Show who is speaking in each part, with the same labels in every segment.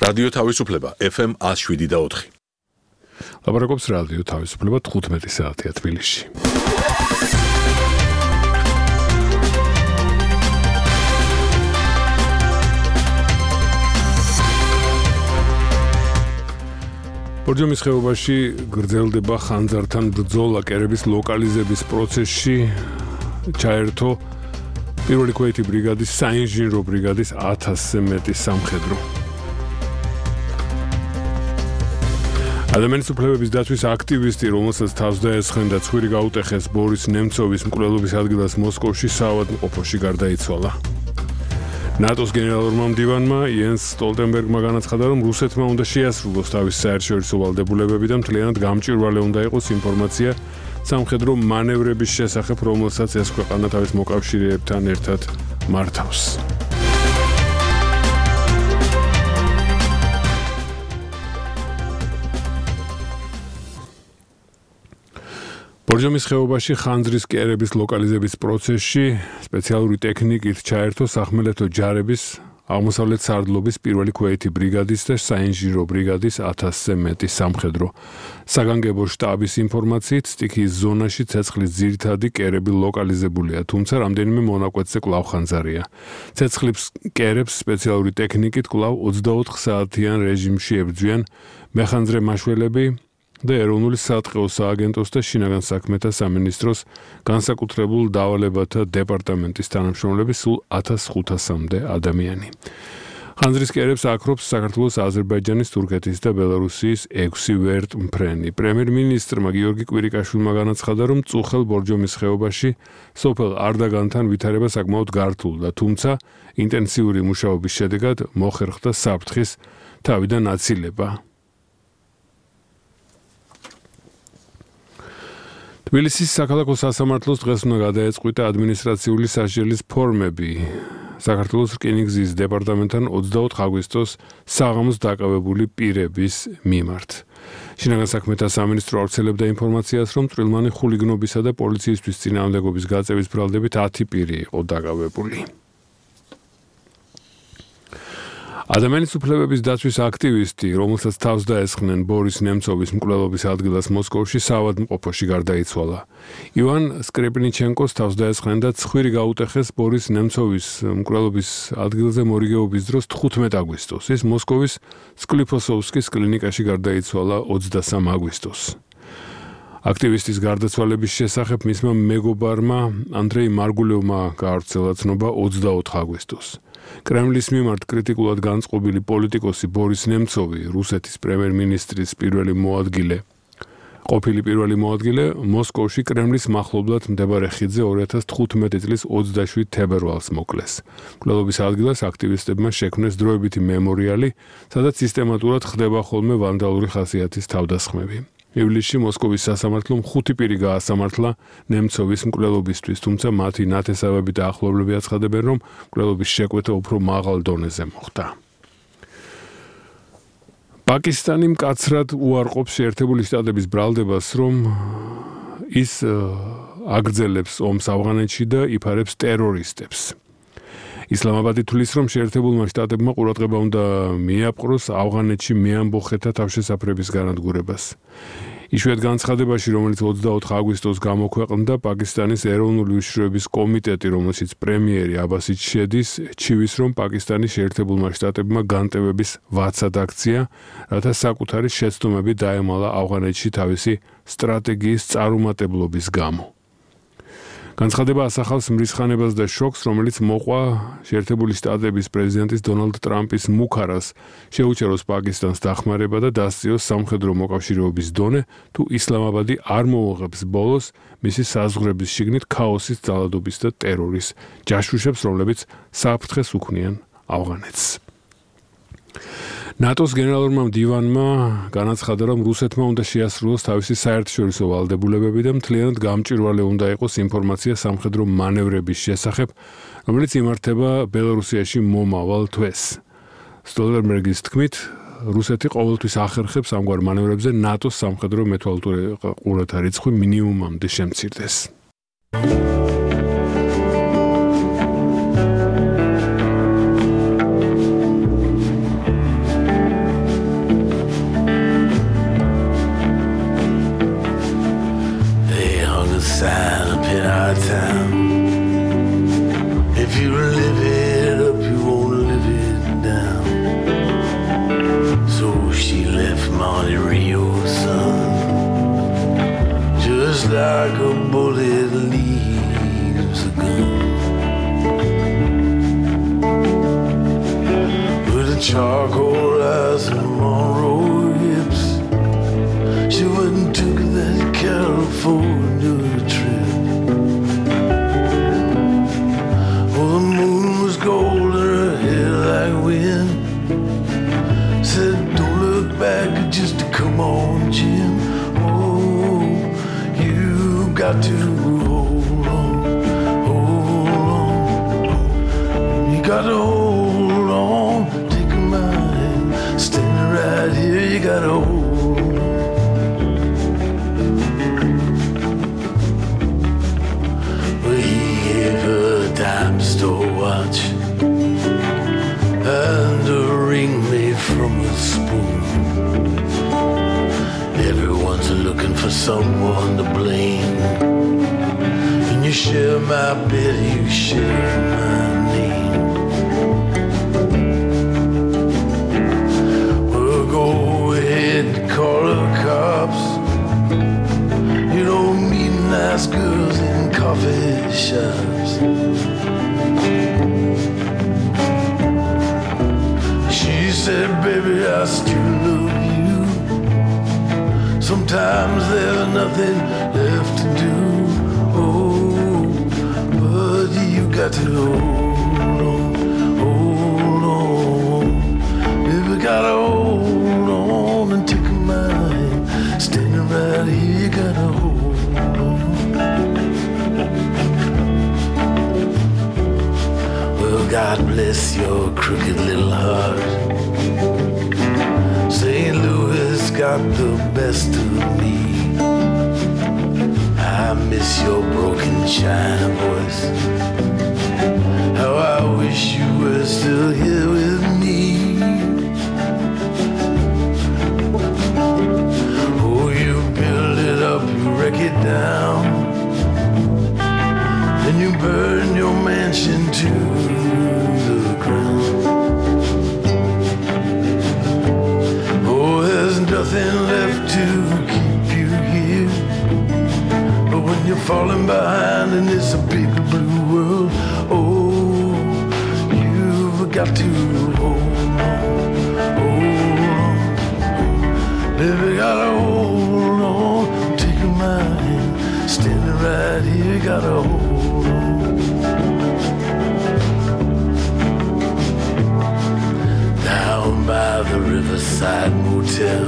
Speaker 1: რადიო თავისუფლება FM 107.4.
Speaker 2: ლაპარაკობს რადიო თავისუფლება 15 საათია თბილისში. ბორჯომის ხეობაში გრძელდება ხანძართან ბრძოლა კერების ლოკალიზების პროცესში ჩაერთო პირველი ქვეითი ბრიგადის საინჟინრო ბრიგადის 1000-ზე მეტი სამხედრო. ადამიანის უფლებების დაცვის აქტივისტი, რომელსაც თავს დაესხენდა ცხვირი გაუტეხეს ბორის ნემცოვის მკვლელობის ადგილას მოსკოვში საავადმყოფოში გარდაიცვალა. ნატოს გენერალურმა მდივანმა იენს სტოლტენბერგმა განაცხადა, რომ რუსეთმა უნდა შეასრულოს თავის საერთაშორისო ვალდებულებები და მთლიანად გამჭვირვალე უნდა იყოს ინფორმაცია სამხედრო მანევრების შესახებ, რომელსაც ეს ქვეყანა თავის მოკავშირეებთან ერთად მართავს. ბორჯომის ხეობაში ხანძრის კერების ლოკალიზების პროცესში სპეციალური ტექნიკით ჩაერთო სახმელეთო ჯარების აღმოსავლეთ სარდლობის პირველი ქვეითი ბრიგადის და საინჟინრო ბრიგადის 1000-ზე მეტი სამხედრო. საგანგებო შტაბის ინფორმაციით, სტიქიის ზონაში ცეცხლის ძირითადი კერები ლოკალიზებულია, თუმცა რამდენიმე მონაკვეთზე კვლავ ხანძარია. ცეცხლის კერებს სპეციალური ტექნიკით კვლავ 24 საათიან რეჟიმში ებრძვიან მეხანძრე მაშველები და ეროვნული სატყეო სააგენტოს და შინაგან საქმეთა სამინისტროს განსაკუთრებულ დავალებათა დეპარტამენტის თანამშრომლები სულ 1500-მდე ადამიანი. ხანძრის კერებს აკრობს საქართველოს, აზერბაიჯანის, თურქეთის და ბელარუსიის 6 ვერტმფრენი. პრემიერ-მინისტრმა გიორგი კვირიკაშვილმა განაცხადა, რომ წუხელ ბორჯომის ხეობაში სოფელ არდაგანთან ვითარება საკმაოდ გართულდა, თუმცა ინტენსიური მუშაობის შედეგად მოხერხდა საფრთხის თავიდან აცილება. თბილისის საქალაქო სასამართლოს დღეს უნდა გადაეწყვიტა ადმინისტრაციული სასჯელის ფორმები. საქართველოს რკინიგზის დეპარტამენტთან 24 აგვისტოს საღამოს დაკავებული პირების მიმართ. შინაგან საქმეთა სამინისტრო ავრცელებდა ინფორმაციას, რომ წვრილმანი ხულიგნობისა და პოლიციისთვის წინააღმდეგობის გაწევის ბრალდებით 10 პირი იყო დაკავებული. ადამიანის უფლებების დაცვის აქტივისტი, რომელსაც თავს დაესხნენ ბორის ნემცოვის მკვლელობის ადგილას მოსკოვში საავადმყოფოში გარდაიცვალა. ივან სკრეპნიჩენკოს თავს დაესხნენ და ცხვირი გაუტეხეს ბორის ნემცოვის მკვლელობის ადგილზე მორიგეობის დროს 15 აგვისტოს. ის მოსკოვის სკლიფოსოვსკის კლინიკაში გარდაიცვალა 23 აგვისტოს. აქტივისტის გარდაცვალების შესახებ მისმა მეგობარმა ანდრეი მარგულევმა გაავრცელა ცნობა 24 აგვისტოს. კრემლის მიმართ კრიტიკულად განწყობილი პოლიტიკოსი ბორის ნემცოვი, რუსეთის პრემიერ-მინისტრის ყოფილი პირველი მოადგილე, მოსკოვში კრემლის მახლობლად მდებარე ხიდზე 2015 წლის 27 თებერვალს მოკლეს. მკვლელობის ადგილას აქტივისტებმა შექმნეს დროებითი მემორიალი, სადაც სისტემატურად ხდება ხოლმე ვანდალური ხასიათის თავდასხმები. ივლისში მოსკოვის სასამართლომ 5 პირი გაასამართლა ნემცოვის მკვლელობისთვის, თუმცა მათი ნათესავები და ახლობლები აცხადებენ, რომ მკვლელობის შეკვეთა უფრო მაღალ დონეზე მოხდა. პაკისტანი მკაცრად უარყოფს შეერთებული შტატების ბრალდებას, რომ ის აგრძელებს ომს ავღანეთში და იფარებს ტერორისტებს. ისლამაბადი თვლის, რომ შეერთებულმა შტატებმა ყურადღება უნდა მიაპყროს ავღანეთში მეამბოხეთა თავშესაფრების განადგურებას. იშვიათ განცხადებაში, რომელიც 24 აგვისტოს გამოქვეყნდა, პაკისტანის ეროვნული უშიშროების კომიტეტი, რომელშიც პრემიერი აბასიც შედის, ჩივის, რომ პაკისტანის შეერთებულმა შტატებმა განტევების ვაცად აქცია, რათა საკუთარი შეცდომები დაემალა ავღანეთში თავისი სტრატეგიის წარუმატებლობის გამო. განცხადება ასახავს მრისხანებას და შოკს, რომელიც მოყვა შეერთებული შტატების პრეზიდენტის დონალდ ტრამპის მუქარას შეუჩეროს პაკისტანს დახმარება და დასწიოს სამხედრო მოკავშირეობის დონე, თუ ისლამაბადი არ მოუღებს ბოლოს მისი საზღვრების შიგნით ქაოსის, ძალადობის და ტერორის ჯაშუშებს, რომლებიც საფრთხეს უქმნიან ავღანეთს. ნატოს გენერალურმა მდივანმა განაცხადა, რომ რუსეთმა უნდა შეასრულოს თავისი საერთაშორისო ვალდებულებები და მთლიანად გამჭვირვალე უნდა იყოს ინფორმაცია სამხედრო მანევრების შესახებ, რომელიც იმართება ბელარუსიაში მომავალ თვეს. სტოლტენბერგის თქმით, რუსეთი ყოველთვის ახერხებს ამგვარ მანევრებზე ნატოს სამხედრო მეთვალყურეთა რიცხვი მინიმუმამდე შემცირდეს.
Speaker 3: sign up in our town. If you live it up, you won't live it down. So she left Monte Rio, son, just like a bullet leaves a gun. With a charcoal eyes and Monroe hips, she went and took that California trip. Oh, the moon was gold and her hair like wind. Said, don't look back, just come on, Jim. Oh, you got to hold on, you got to hold on. Take my hand, standing right here, you got to hold on. Well, he gave her a dime store watch and a ring made from a spoon. Everyone's looking for someone to blame. And you share my bed, you share my name. Well, go ahead and call the cops. You don't meet nice girls in coffee shops. She said, baby, I still love you. Sometimes there's nothing left to do. Oh, but you got to hold on. Baby, gotta hold on and take my hand. Standing right here, you gotta hold on. Well, God bless your crooked little heart. St. Louis got the best of me. I miss your broken China voice. How I wish you were still here with me. Oh, you build it up, you wreck it down, then you burn your mansion to the ground. There's nothing left to keep you here. But when you're falling behind and it's a big blue world, oh, you've got to hold on. Baby, gotta hold on. Take my hand, standing right here, gotta hold on. Down by the Riverside Motel,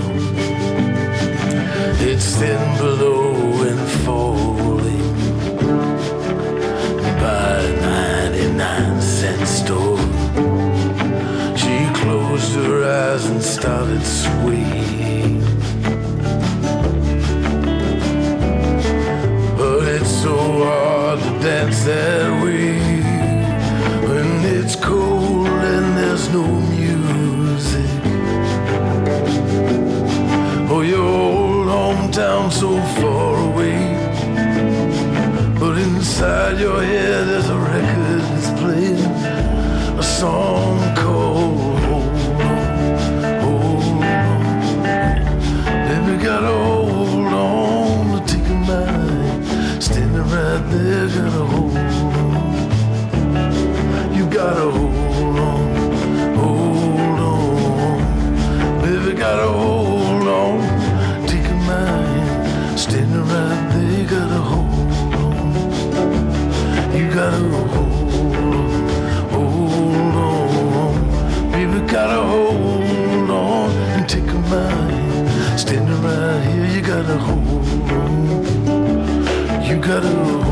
Speaker 3: it's thin below and falling. By a 99-cent store, she closed her eyes and started swaying. But it's so hard to dance that way when it's cold and there's no music. Oh, your old hometown so far away, but inside your head there's a record that's playing a song called Hold On, Hold On. Baby, gotta hold on to take my hand, standing right there, gotta hold on. You gotta hold on, hold on. Baby, gotta hold on, take my hand, standing right there, gotta hold on. You gotta hold on. Baby, gotta hold on and take my hand, standing right here, you gotta hold on. You gotta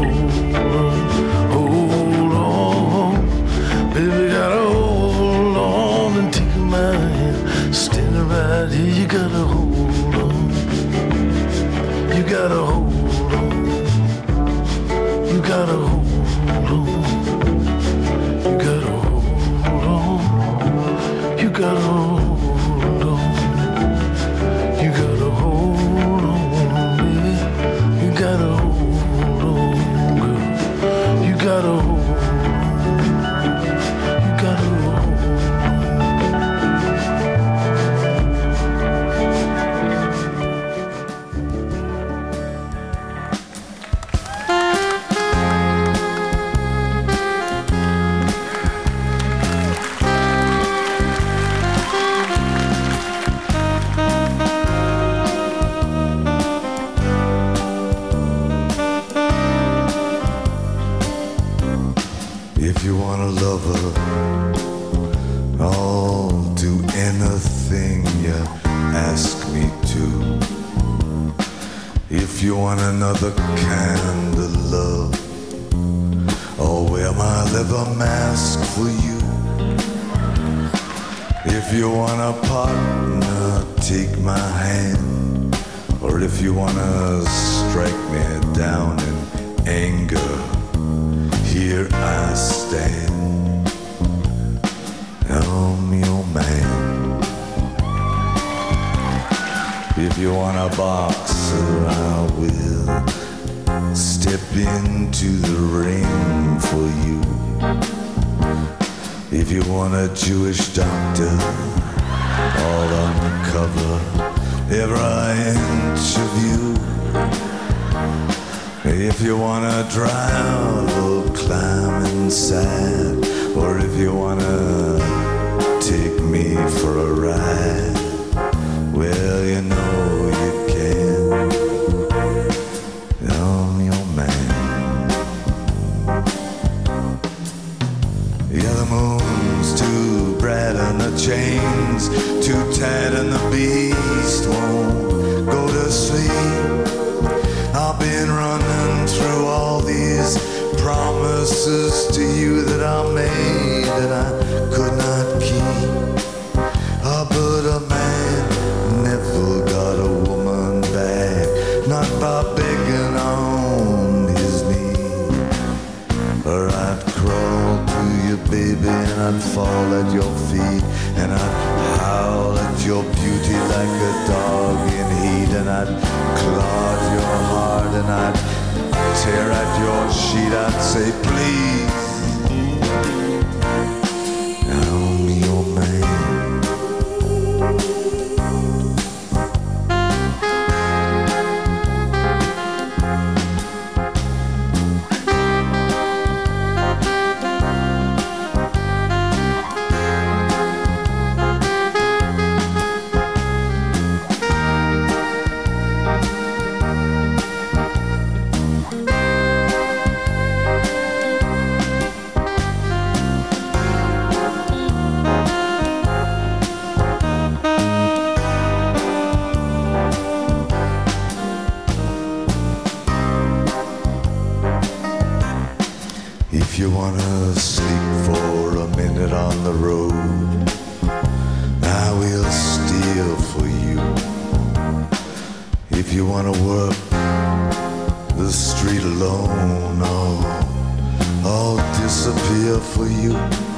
Speaker 3: hold on. Baby, gotta hold on and take my hand, standing right here, you gotta hold on. You gotta hold on. You gotta hold on. You gotta hold on. You gotta hold on. You gotta hold on, baby. You gotta hold on.
Speaker 4: you want a lover, I'll do anything you ask me to. If you want another kind of love, I'll wear my leather mask for you. If you want a partner, take my hand. Or if you wanna strike me down in anger, here I stand. I'm your man. If you want a boxer, I will step into the ring for you. If you want a Jewish doctor, I'll uncover every inch of you. If you wanna drive or climb inside, or if you wanna take me for a ride, well, you know you can. I'm your man. Yeah, the moon's too bright and the chains too tight and the beast won't go to sleep. I've been running through all these promises to you that I made that I could not keep. But a man never got a woman back, not by begging on his knee. Or I'd crawl to you, baby, and I'd fall at your feet, and I'd howl at your beauty like a dog in heat, and I'd claw at your heart, and I'd tear at your sheet. I'd say, please, I'm your man. If you wanna sleep for a minute on the road, I will steal for you. If you wanna work the street alone, I'll disappear for you.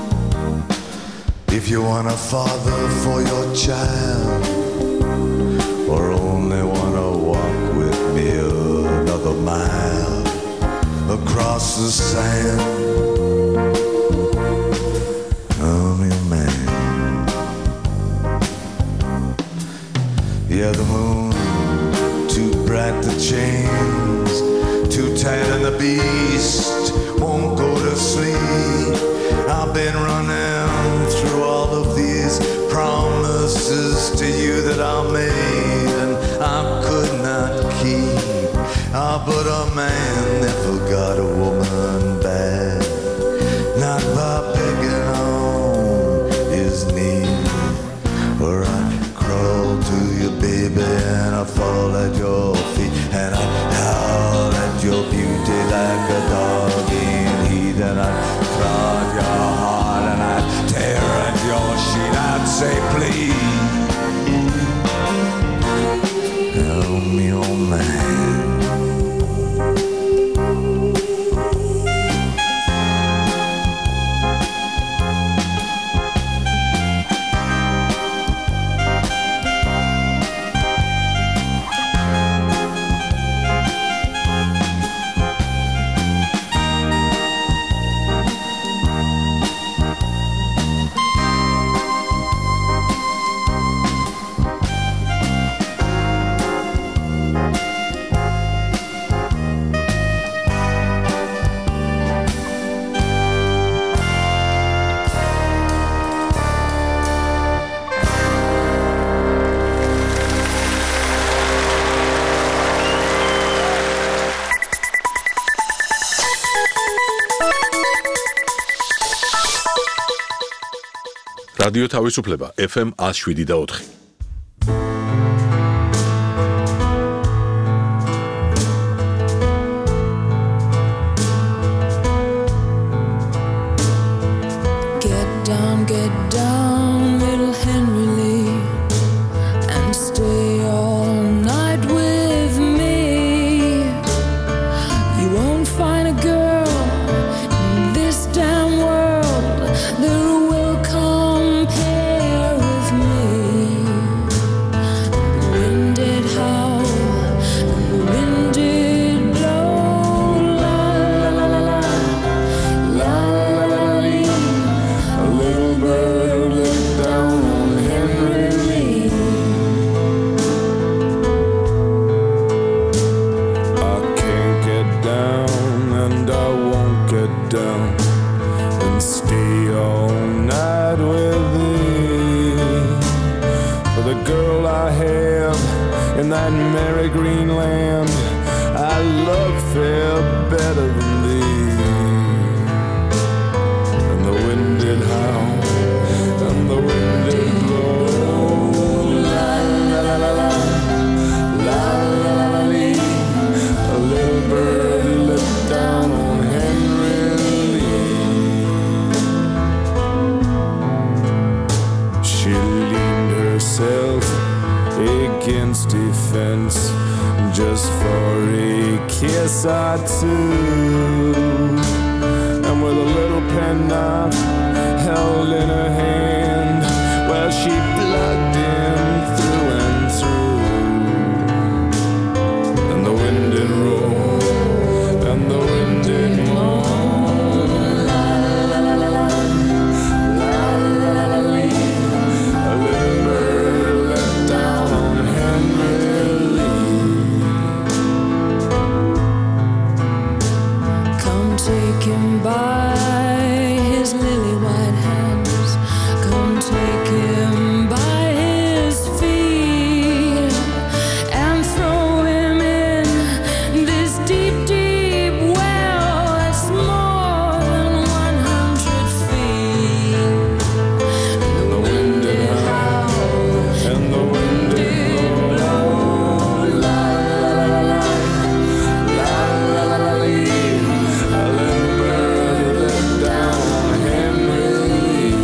Speaker 4: If you want a father for your child, or only wanna walk with me another mile across the sand, I'm your man. Yeah, the moon too bright, the chains too tight, and the beast won't go to sleep. I've been running through all of these promises to you that I made and I could not keep. But a man never got a woman back, not by begging on his knee. Or I'd crawl to you, baby, and I'd fall at your feet, and I'd howl at your beauty like a dog in heat, and I'd claw at your heart, and I'd tear at your sheet. I'd say, please, help me, old man.
Speaker 1: რადიო თავისუფლება FM 107.4.
Speaker 5: Get down, little Henry Lee, and stay all night with me. You won't find a girl in this damn world that will compare with me. The wind did howl, and the wind did blow, la la la la la, la la la la. A little bird looked down on Henry Lee.
Speaker 6: I can't get down and I won't get down and stay all night with thee. For the girl I have in that merry green land, I love fair better than thee. And the wind did howl and the wind did blow, la la la la la, la la la la lee. A little bird looked down on Henry Lee. She leaned herself against a fence just for a kiss or two, and with a little penknife held in her hand, well, she plugged him through and through. And the wind did roll, and the wind did moan, la la la la la, la la la la lee. A little bird looked down on Henry Lee.
Speaker 5: Come take him by his lily white hands. Come take him by his feet and throw him in this deep, deep well that's more than 100 feet. And the wind did howl,
Speaker 6: And the wind did blow,
Speaker 5: la la la la la,
Speaker 6: la la la la lee. A little bird looked down on Henry Lee.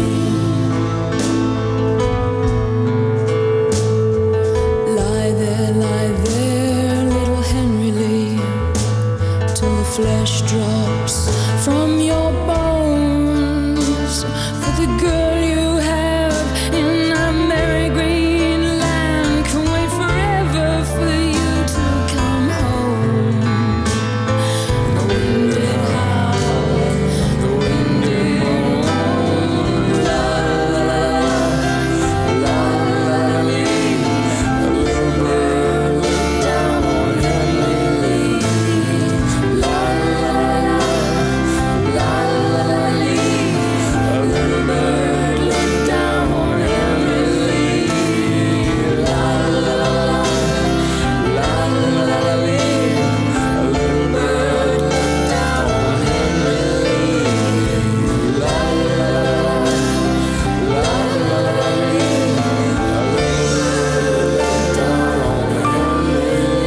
Speaker 5: Lie there, little Henry Lee, till the flesh drops from your bones. For the girl you have in that merry green land can wait forever for you to come home. The wind did howl, the wind did moan, la la la la, la la la lee.
Speaker 6: A little bird looked down on Henry Lee.
Speaker 5: La la la la, la la la lee.
Speaker 6: A little bird looked down on Henry Lee.
Speaker 5: La la la la,
Speaker 6: La la la la lee. A little bird looked down on Henry Lee. La la la la la, la la la la lee. A little bird looked down on Henry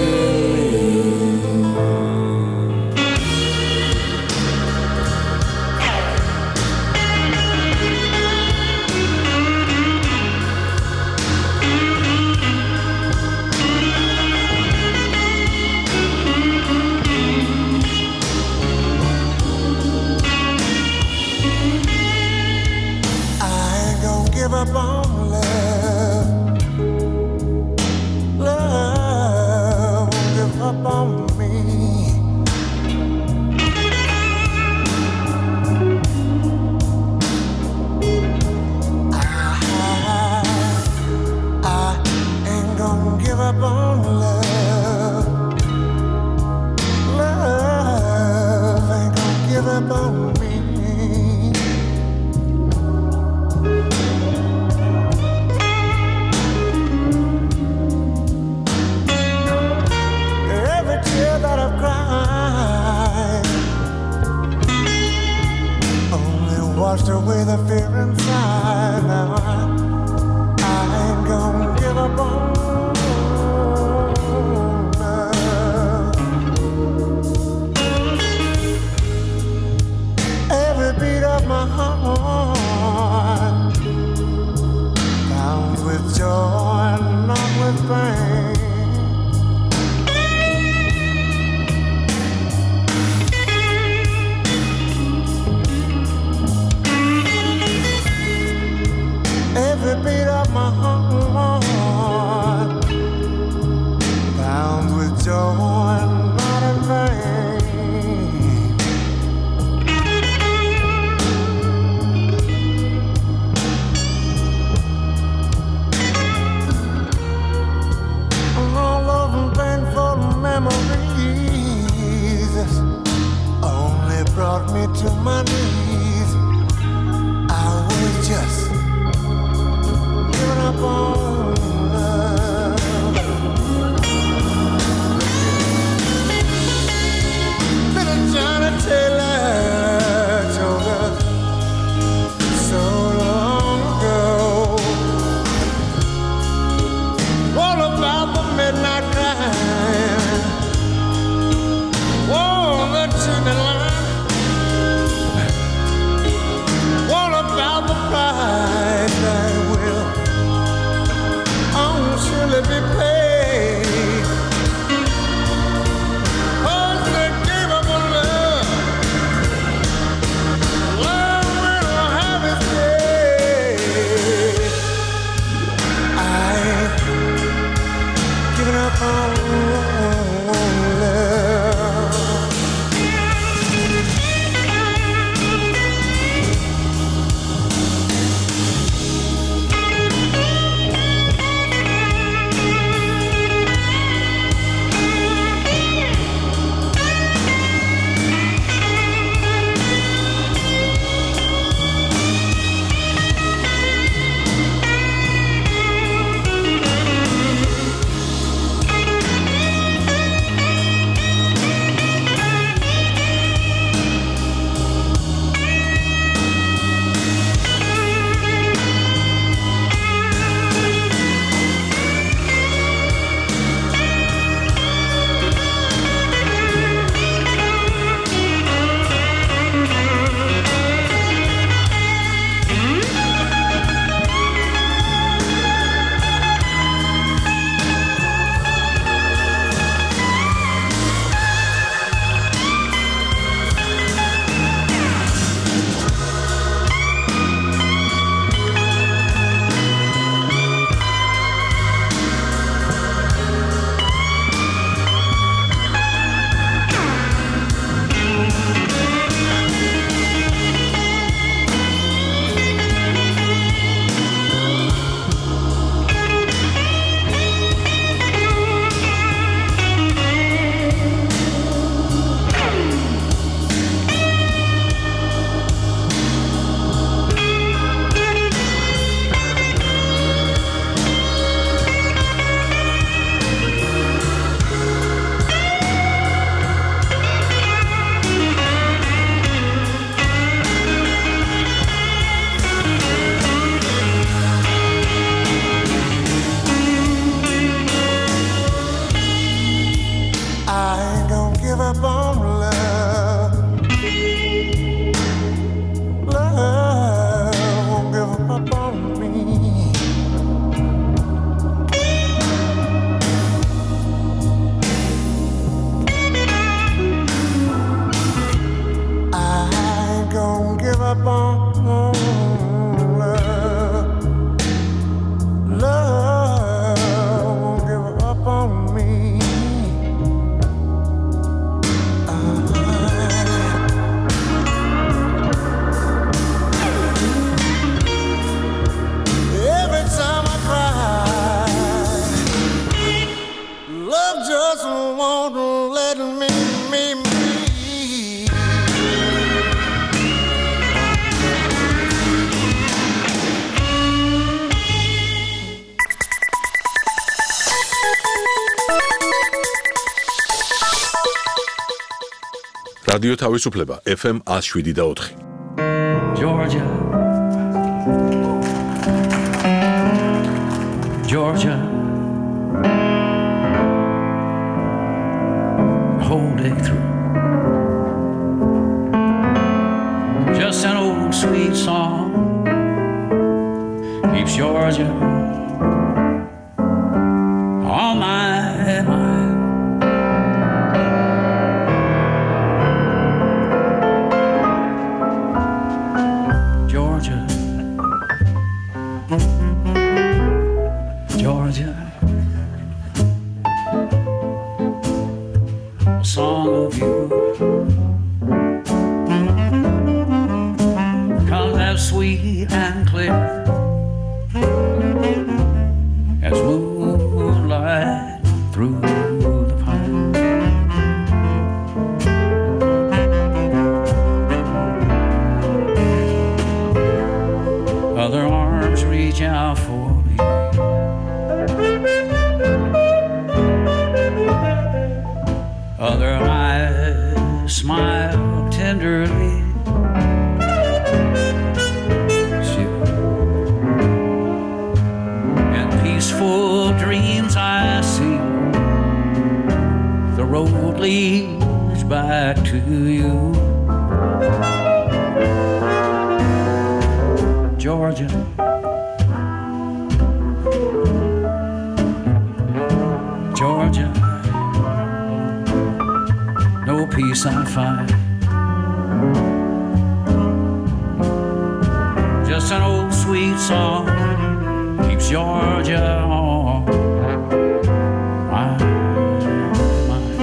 Speaker 4: I ain't gonna give up on love. Love won't give up on me. I ain't gonna give up on love. Love ain't gonna give up on me. washed away the fear inside. Now I ain't gonna give up on love. Every beat of my heart pounds with joy, not with pain. Every beat of my heart pounds with joy, not in vain. All those painful memories only brought me to my knees. I was just giving up on love. Little Johnny Taylor told us so long ago all about the midnight crying, oh, the chimney line, all about the price that will surely be paid. Oh, they gave up on love. Love will have its day. I ain't giving up on love.
Speaker 1: რადიო თავისუფლება FM 107.4.
Speaker 7: Georgia, Georgia, the whole day through. Just an old sweet song keeps Georgia on my mind. Georgia, Georgia, a song of you comes as sweet and clear as moonlight through the pine. Other arms reach out for me, other eyes smile tenderly. Peaceful dreams I see, the road leads back to you. Georgia, Georgia, no peace I find, just an old sweet song keeps Georgia on my mind.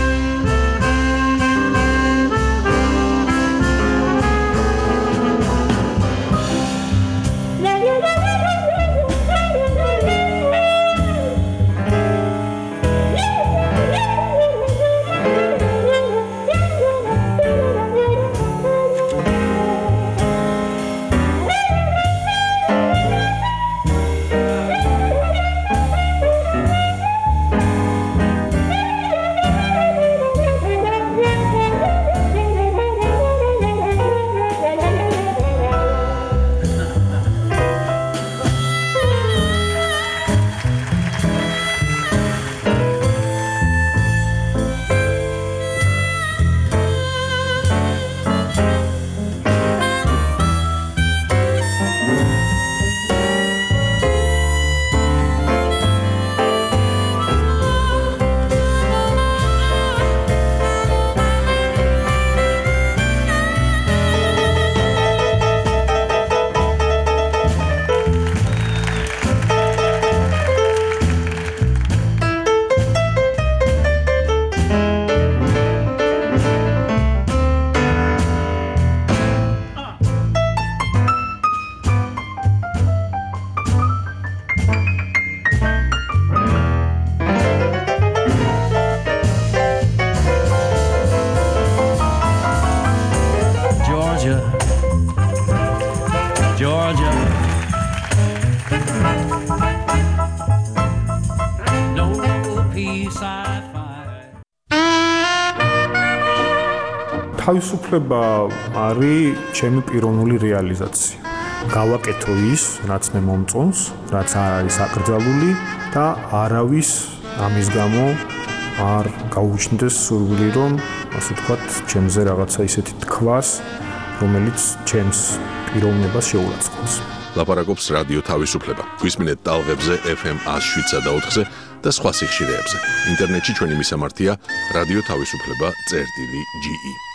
Speaker 7: Georgia, no peace I find.
Speaker 8: თავისუფლება არის ჩემი პიროვნული რეალიზაცია. გავაკეთო ის, რაც მე მომწონს, რაც არ არის აკრძალული და არავის ამის გამო არ გაუჩნდეს სურვილი, რომ ასე ვთქვათ, ჩემზე რაღაცა ისეთი თქვას, რომელიც ჩემს პიროვნებას შეურაცხყოფს.
Speaker 1: ლაპარაკობს რადიო თავისუფლება. გვისმინეთ ტალღებზე FM 107.4-ზე და სხვა სიხშირეებზე. ინტერნეტში ჩვენი მისამართია რადიო თავისუფლება.ge